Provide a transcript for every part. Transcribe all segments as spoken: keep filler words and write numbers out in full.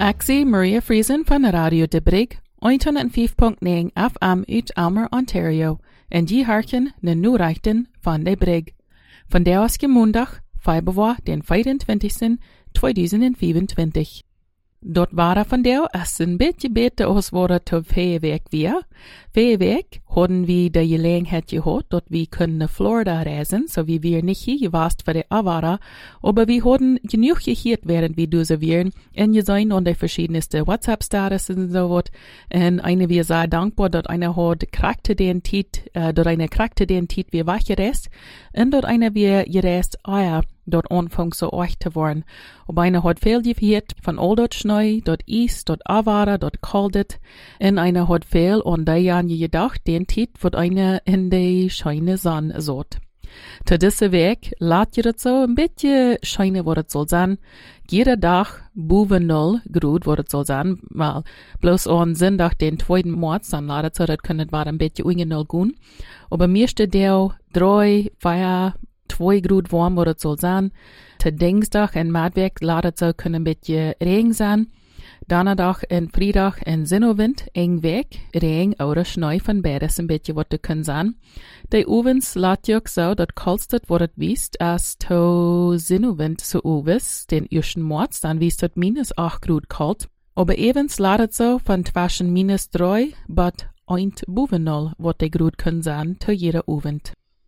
Axie Maria Friesen van Radio de Brig, honderdvijf komma negen F M uit Aylmer, Ontario, en die harken de nieuwrechten van de Brig. Vandaag is maandag, februari den vierentwintigste tweeduizend vierentwintig. Dat waren vandaag als een beetje beter als worden tot vijf week weer. Vijf week hadden we de gelegenheid gehad dat we kunnen naar Florida reizen, so wie wir nicht hier gewarst für die Avara, aber wir hadden genug gehiert während wir diese wären, en gesehen an die verschiedenste WhatsApp-Status und so wat, en eine wir sehr dankbar, dat eine hat krakte den Tiet, äh, dat eine krakte den Tiet wir wachgereist, en dat eine wir gereist, ah ja, dort anfangs so euch zu worden. Ob einer hat viel gehiert von all dort Schnee, dort Eis, dort Avara, dort Kaldet, en einer hat viel an die Jahren gedacht, den Tiet wird einer in die scheine Sonne sot. Zu dieser Weg laat je dat so ein bisschen scheine, wo das soll sein. Jeder Tag boven null Grad, wo das soll sein, weil bloß an Sonntag den zweiten März, dann laat so, das können war ein bisschen unge null gehen. Aber mir steht der drei, vier, zwei Grad warm, wo das soll sein. Zu Dienstag in Maatwerk laat so können ein bisschen Regen sein. Donnerdag en vrijdag en Zinnowind, eng week, regen oder Schnee van beides een beetje wat te kunnen zijn. De ovens laat je ook zo dat kalstet wordt het wiest, als to Zinnowind zo ovens, den eersten maart, dan wiest het minus acht grad kalt. Aber evens laat het zo van twischen minus drie, but eint boven nul, wat de grad kunnen zijn, to jeder ovend.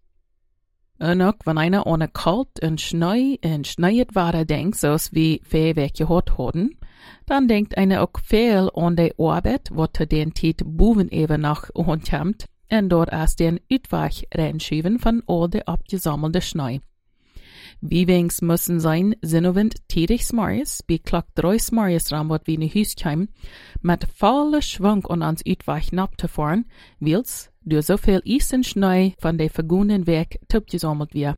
En ook, wenn einer ohne kalt en Schnee en schneeit ware denkt, zoals wie vijf week gehad hadden, dann denkt einer auch viel an die Arbeit, wat er den Tiet boven even nach ontjamt, en dort als den Uitweg reinschieben von all de abgesammelte Schnee. Wie wengs müssen sein, Zinnowind tierigs morgens, bei klock drei morgens ran, wat wie ne Huis kwam, mit volle Schwung an ans Uitweg nab te fahren, wils door so viel Eis en Schnee von de vergangenen Weg abgesammelt wird.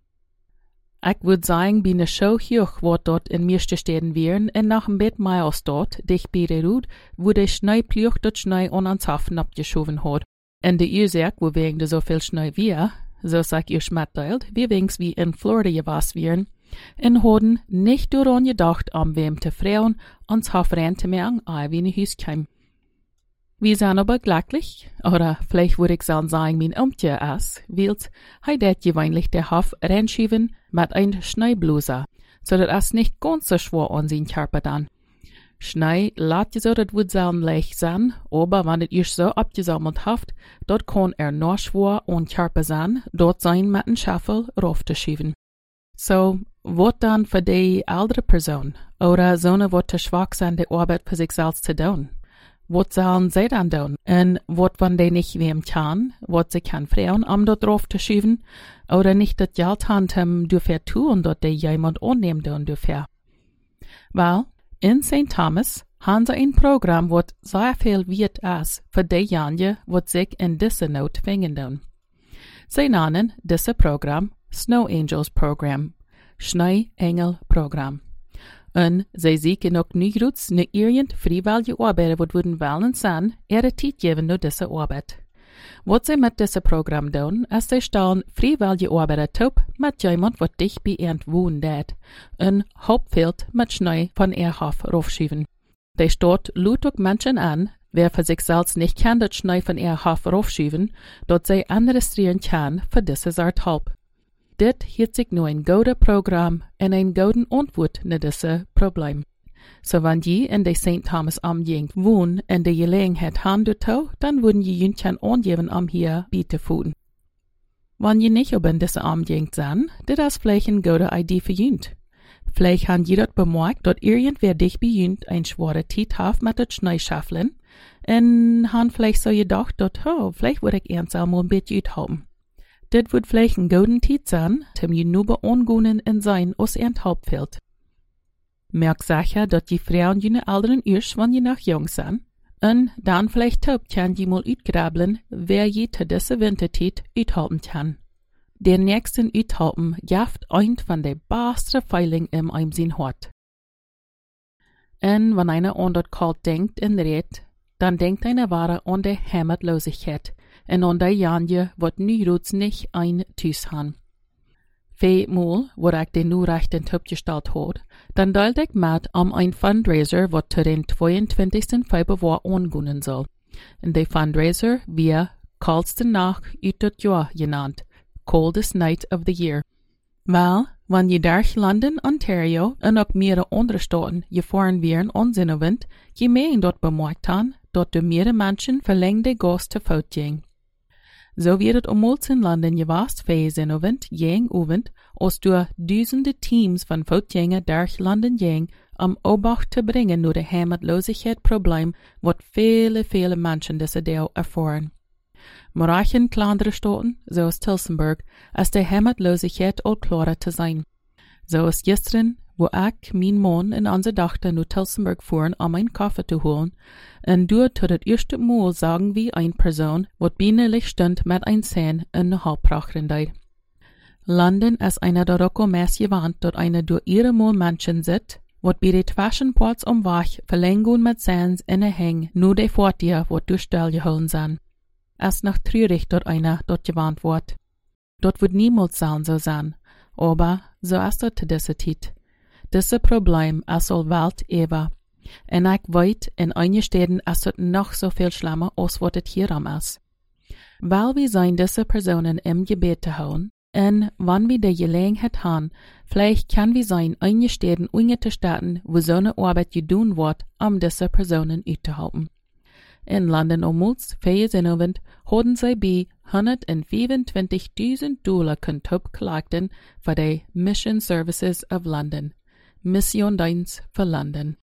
Ich würde sagen, bei einer Show hier, wo dort in meisten Städten wären, und nach dem Bett mehr als dort, dicht bei der Rud, wo der Schneepluch dort Schnee an ans Hafen abgeschoben hat. Und die Ursache, wo wegen so viel Schnee wir, so sag ihr schmetteilt, wie wenigstens wie in Florida gewasst wären, und haben nicht daran gedacht, am wem zu freuen, ans Hafen reinzumachen, ein wie ein Haus kam. Wir sind aber glücklich, oder vielleicht würde ich sagen, mein Umtje ist, weil's hei det gewöhnlich der Haf reinschieben mit ein Schneebluse, so dass es nicht ganz so schwer an sein Körper dann. Schnee lässt je so, das wird selten leicht sein, aber wenn es erst so abgesammelt haft, dort kann er noch schwer an Körper sein, dort sein mit einem Schaffel raufzuschieben. So, was dann für die ältere Person, oder so eine, was zu schwach sein, die Arbeit für sich selbst zu tun? Was sollen sie dann tun? Und was, wenn die nicht wem kann, was sie kann freuen, um dort drauf zu schieben, oder nicht das Geld haben dürfen tun, dort die jemand annehmen tun dürfen? Weil, in Saint Thomas haben sie ein Programm, was sehr viel wert ist für diejenigen, was sich in dieser Not finden tun. Sie nennen dieses Programm Snow Angels Program, Schnee-Engel Programm. En zij zieken ook niet goed naar irgend vrijwillige arbeid wat worden willen zijn, ihre tijd geven naar deze arbeid. Wat zij met deze programma doen, is zij stellen vrijwillige arbeid op met iemand wat dicht bij iemand woont deed, en hoopveld met Schnee van ihr Hof raufschieben. Die stort lud ook mensen aan, wer für sich selbst nicht kann dat Schnee von ihr Hof raufschieben, dat zij administrieren kann für diese Art Hulp. Dit hielt sich nur ein gutes Programm und ein guten Antwort na diese Problem. So wenn je in der Saint Thomas Umgegend wohnen und die Gelegenheit haben dazu, dann würden je jüngchen angeben, um hier bieten fuden. Wenn je nicht aber in dieser Umgegend sind, das ist vielleicht eine gute Idee für jünd. Vielleicht haben je dort bemerkt, dass irgendwer dich bei jünd ein schwere Tiet hat mit der Schneeschaffeln und haben vielleicht so gedacht, dass, oh, vielleicht würde ich ernst einmal ein bisschen haben. Dit wird vielleicht ein golden Tiet sein, zum je nur beongoonen in sein aus ihrem Hauptfeld. Merk sicher, dass die Frauen jene Alderen erst, wenn je noch jung sind, und dann vielleicht top kann je mal uitgrabeln, wer je zu dieser Wintertiet uithalten kann. Der nächsten uithalten jaft ein von der besten Feiling im Eimsinn hat. Und wenn einer an das kalt denkt und redet, dann denkt einer wahre an der Heimatlosigkeit, en an die janje wat nu roods nicht ein Thuis han. Vijfmaal, wat ik de nu rechten opgesteld had, dan deelde ik met om een fundraiser wat te den tweeëntwintigste februari aangunnen zal. En de fundraiser via koudste nacht uit het jaar genaamd, Coldest Night of the Year. Wel, wanneer je daar London, Ontario en ook meerdere andere staten gefahren werden onzinnen wind, je mee dort bemerkt han, dat de meerdere mensen verlengde gas te fout ging. Zo werd het omhoog in London gewaast vijf zinnenwind, jeng oevend, als door duizenden teams van voetgängers daar London ging, om obacht te brengen naar de heimatloosheid-probleem wat vele, vele mensen deze deel ervaren. Maar in kleinere staten, zoals Tilsenburg, is de heimatloosheid al klaar te zijn. Zoals gisteren, wo ik mijn man en onze dochter naar Tilsenburg voeren om een koffie te holen, en door tot het eerste Mal zagen we een persoon wat binnenlich stond met een zijn in de halbprachtigheid. London is einer der ook al meest gewand dat einer door ihre Mal mensen zit, wat bij de Twaschenports omweg verlengen met zijn in de heng, nu de voertuigen wat door stil gehouden zijn. Es noch treurig dat einer dort gewarnt wordt. Dort wird niemals sein so sein, aber so ist es zu dieser Zeit. Dieses Problem ist al Welt ever. En ik weet, in einigen Städten ist es noch so viel schlimmer, als wat het hierom ist. Weil wir sein diese Personen im Gebet zu hauen, en wann wir die Gelegenheit haben, vielleicht kann wir sein einigen Städten ungete Staaten, wo so eine Arbeit gedaan wird, um diese Personen uitzuhalten. In London ommuls, vijfenzeventig, hadden zij bij honderdvijfentwintigduizend dollar kunt opklaagden voor de Mission Services of London. Missiondienst voor London.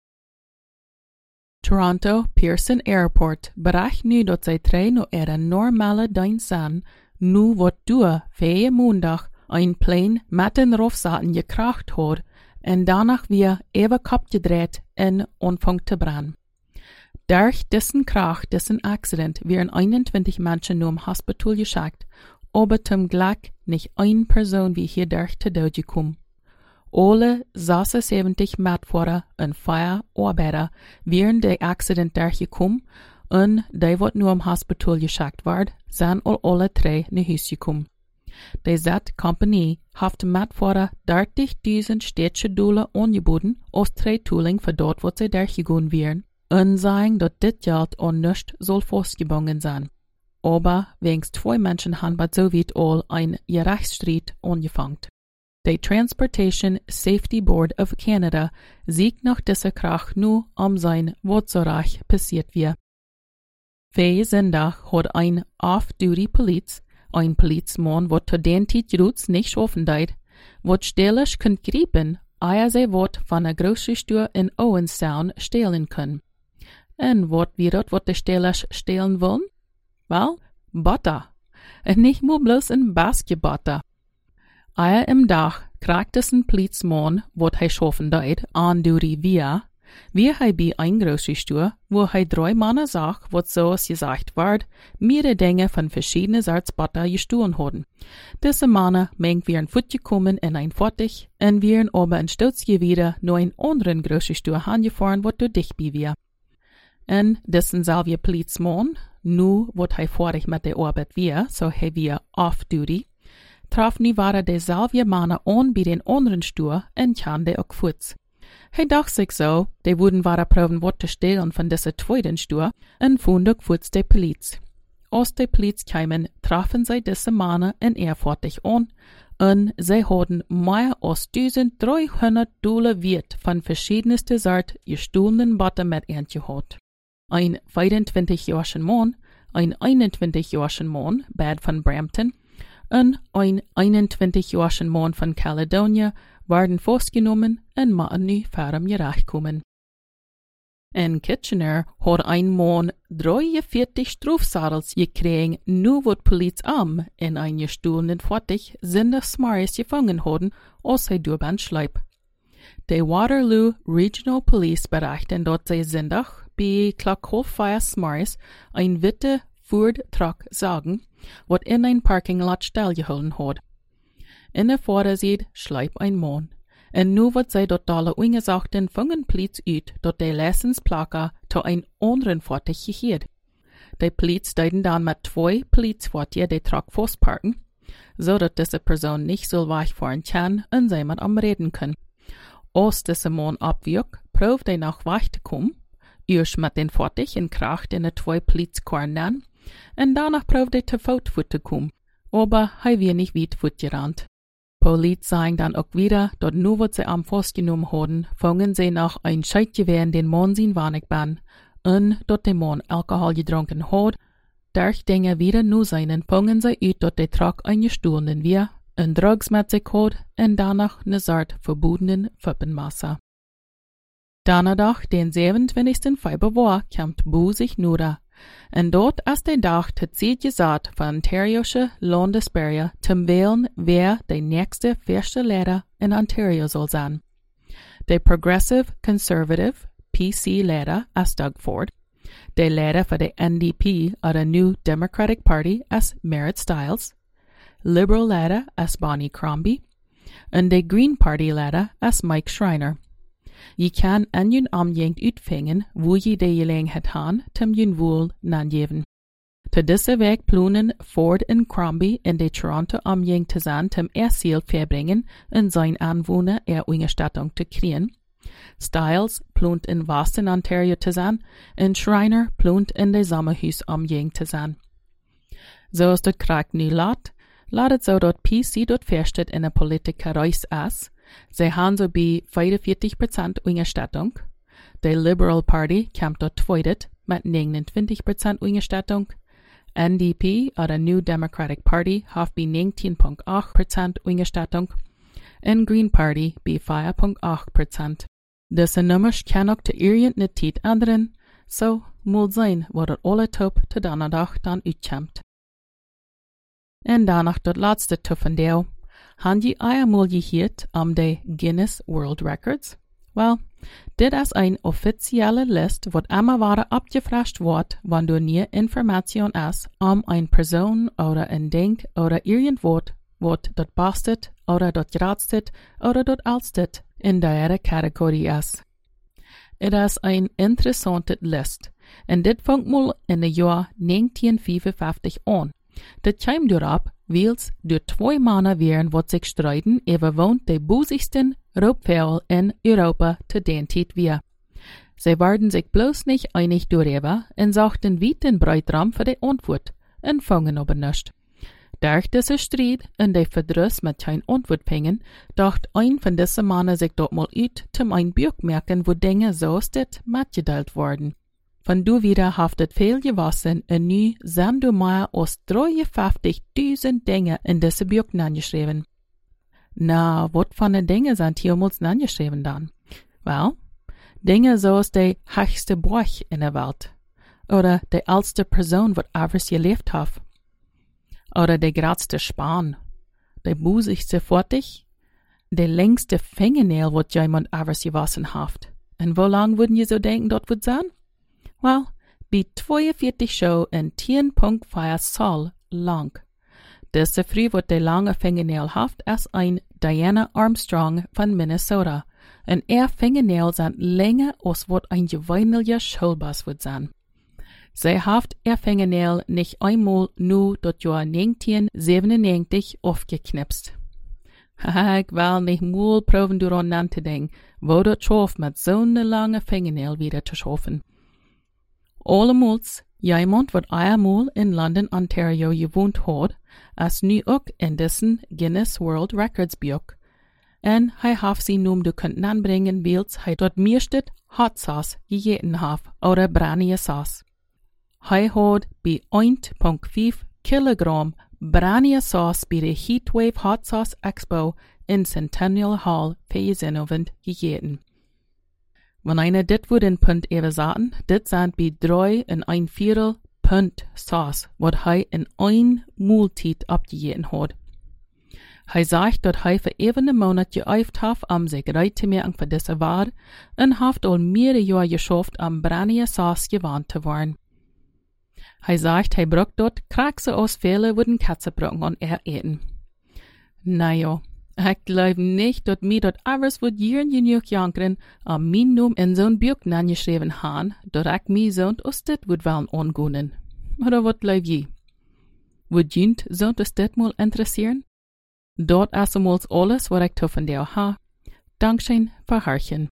Toronto Pearson Airport bericht nu dat zij trein naar ihre normale dienst zijn, nu wat door vijf maandag een plane met een rofzaten gekracht had en danach weer even kapgedreht en aanvangt te branden. Durch diesen Krach, diesen Accident, werden einundzwanzig Menschen nur im Hospital geschickt, aber zum Glück nicht eine Person wie hier durch zu Tod gekommen. Alle sechsundsiebzig Mitfahrer und vier Arbeiter wären der Accident durchgekommen und die, wat nur im Hospital geschickt ward, sind all alle drei nach Hause gekommen. Die Z-Company hat Mitfahrer dertigtausend städtische Dollar angeboten als Treituling für dort, wo sie durchgegangen wären. Und sagen, dass dit Geld auch nicht soll festgebunden sein. Aber wegen zwei Menschen haben bei so weit all ein Gerichtsstreit angefangen. Die Transportation Safety Board of Canada sieht nach dieser Krach nur um sein, was so reich passiert wird. Vijf Sonntag hat ein Off-Duty-Poliz, ein Polizmann, was zu den Titels nicht schaffen deit, was stellig könnt grieben, ehe sie wat von der Grocery-Store in Owenstown stehlen können. En wat wie dat wat de stelers stelen wollen? Wel, Butter. En nicht nur bloß ein Basketbutter. Eier im Dach kriegt es ein Polizmann, wat hij schaffen deit, an duty via, wie hij bij ein Grocery Store, wo hij drei Männer sagt, wat zoals gesagt ward, mehrere Dinge von verschiedenen Sorts Butter gestohlen hadden. Diese Männer mengt wir ein Foot gekommen in ein Fertig, en wir aber ein Stutzje wieder nur ein anderen Grocery Store angefahren, wat du dich bei wir. En dessen selbe Polizmann, nu wat hij fertig met de arbeid weer, so hij weer off-duty, traf nu waren dezelfde mannen aan bij den anderen Stuur en kan de ook voets. Hij dacht zich zo, de wouden waren proben wat te stelen van deze tweede Stuur en vond ook voets de politie. Als de politie kwamen, trafen zij deze mannen en er fertig aan en zij hadden meer als driehonderd dollar wert van verschiedenste soort gestohlenen Butter met eentje gehad. Ein vijfentwintig-jarige man, ein eenentwintig-jarige man, bad van Brampton, en ein eenentwintig-jarige man van Caledonia werden vastgenommen en moeten nu ferm gerechtkomen. In Kitchener had ein man drieënveertig strafzadels gekregen, nu wat politie am in ein gestohlenen Fahrzeug zindagsmaris gevangen hadden, als hij doorbaan schleip. De Waterloo Regional Police berichten dat zij zindag bij klok half vijf s'morgens een witte voertuig zagen, wat in een parkinglot stilgehouden had. In de voorzijde schleip een man. En nu wat zij dat alle ongezachten vangen politie uit dat de lessensplaker tot een anderen voertuig geheerd. De politie deiden dan met twee politievoertuigen de truck vastparken, so dass diese Person nicht so wach fahren kann und sie mit am Reden kann. Als diese Mann abwirkt, proeft hij nach wach zu kommen, eerst mit den fertig in Kracht in de zwei Polizkorn an, und danach proeft hij te voet voet zu kommen, aber hij weer nicht weit voetgerannt. Poliz sagen dann auch wieder, dort nur wat sie am festgenommen haben, fangen sie nach ein Scheidgewehr in den Mann sin wanig ban, und dort der Mann Alkohol getrunken hat, durch Dinge wieder nur seinen, fangen sie ut dort der Truck eingestohlen wir, ein Drugs mit sich hat, und danach ne Sort verbotenen Fuppenmasse. Danach, den siebenundzwanzigsten Februar, kommt Bu sich nura. Und dort ist der Tag tatsächlich gesagt von Ontario'sche Landesbürger zum Wählen, wer der nächste feste Lehrer in Ontario soll sein. Der Progressive Conservative P C-Lehrer ist Doug Ford, der Lehrer für die N D P oder New Democratic Party ist Merritt Stiles, Liberal-Lehrer ist Bonnie Crombie und der Green Party-Lehrer ist Mike Schreiner. Je kan en jun amjengt utfingen, wo je de gelegenheid han, tem jun wohl nangeven. Te disse weg plunen Ford en Crombie in de Toronto amjengt te zijn, tem er ziel verbringen, in zijn aanwoner er Unterstattung te kriegen. Stiles plunt in Boston, Ontario te zijn, en Schreiner plunt in de Sommerhuis amjengt te zijn. Zoals dat krijgt nu laat, laat het zo dat P C dat verstet in een politica reis is. Sie haben so bei vierundvierzig Prozent Unterstattung. Die Liberal Party kommt dort zweitet mit neunundzwanzig Prozent Unterstattung. N D P oder New Democratic Party hat bei neunzehn Komma acht Prozent Unterstattung. Und Green Party bei vier Komma acht Prozent. Diese Nummers kann auch zu irgendeiner Zeit ändern, so muss sein, wo das alle Top zu Donnerstag dann utkommt. Und danach das letzte Top von der. Han je einmal gehört um die Guinness World Records? Well, dit is een offizielle List, wat immer wieder abgefragt wird, wenn du nie Information ist, um eine Person oder ein Ding oder irgendwas, wat dat bastet oder dat gradstet oder dat alstet in der Kategorie ist. Het is een interessante List, en dit fängt mal in het jaar negentien vijfenvijftig an. Dat kwam erop, wils door twee mannen wären, wat zich streiten, over woont de boezigsten roopvuil in Europa te den tijd weer. Zij waren zich bloos niet einig darüber en zochten wie den Breitraum für die Antwort en vangen aber nicht. Durch diese Streit en de Verdruss mit kein Antwort fingen, dacht ein von diesen Mannen sich dort mal uit, zum ein Buch merken, wo Dinge so ist dit mitgeteilt worden. Von du wieder haftet viel gewassen en nu zijn du mehr als drieënvijftigduizend Dinge in diese Buch angeschrieben. Na, wat van de Dinge sind hiermals angeschrieben dann? Well, Dinge zoals de höchste Buch in der Welt, oder de älteste Person, wat ever gelebt hat, oder de gradste Span, de busigste Fortig, de längste Fingernägel, wat jemand ever gewassen hat. Und wo lang würden je so denken, dort wird sein? Well, bei zweiundvierzig Show in zehn Komma fünf Zoll lang. Diese Frau, wat de lange Fingernägel hat, ist ein Diana Armstrong von Minnesota. Und ihr Fingernägel sind länger als wat ein gewöhnlicher Schulbus wird sein. Sie hat ihr Fingernägel nicht einmal nur das Jahr neunzehnhundertsiebenundneunzig aufgeknipst. Haha, ich will nicht mal proben daran nachzudenken, wo das schafft, mit so einer langen Fingernägel wieder zu schaffen. Allemals, jemand, wat einmal in London, Ontario gewohnt hat, ist nu auch in dessen Guinness World Records Buch. En hij hat sie nun du könnt anbringen, wils hij dort meestet Hot Sauce gegeten hat, oder Branie Sauce. Hij hat bei eins Komma fünf Kilogramm Branie Sauce bei der Heatwave Hot Sauce Expo in Centennial Hall vergesenovat gegeten. Wenn einer dit würde in Pund even zaten, dit sind bei drei und ein Viertel Pund Sauce, wat hij in ein Mahlzeit abgegeben hat. Hij sagt, dat hij für even een Monat geüft hat, um sich bereit zu machen für diese Ware, und hat al mehrere Jahre geschafft, um Branie Sauce gewandt zu werden. Hij sagt, hij braucht dort Kraxe aus viele würden Katze brauchen und er eten. Naja, ich glaube nicht, dass mir dort alles wird jeden genug jankern, am mein Num in so'n Buch angeschrieben haben, dass ich mich so'n Ostet wird wollen angehen. Oder was glaub je? Would jint zo dus dit mal interesseren? Dort asemols alles wat ik to van jou ha. Dankzijn voor hartjen.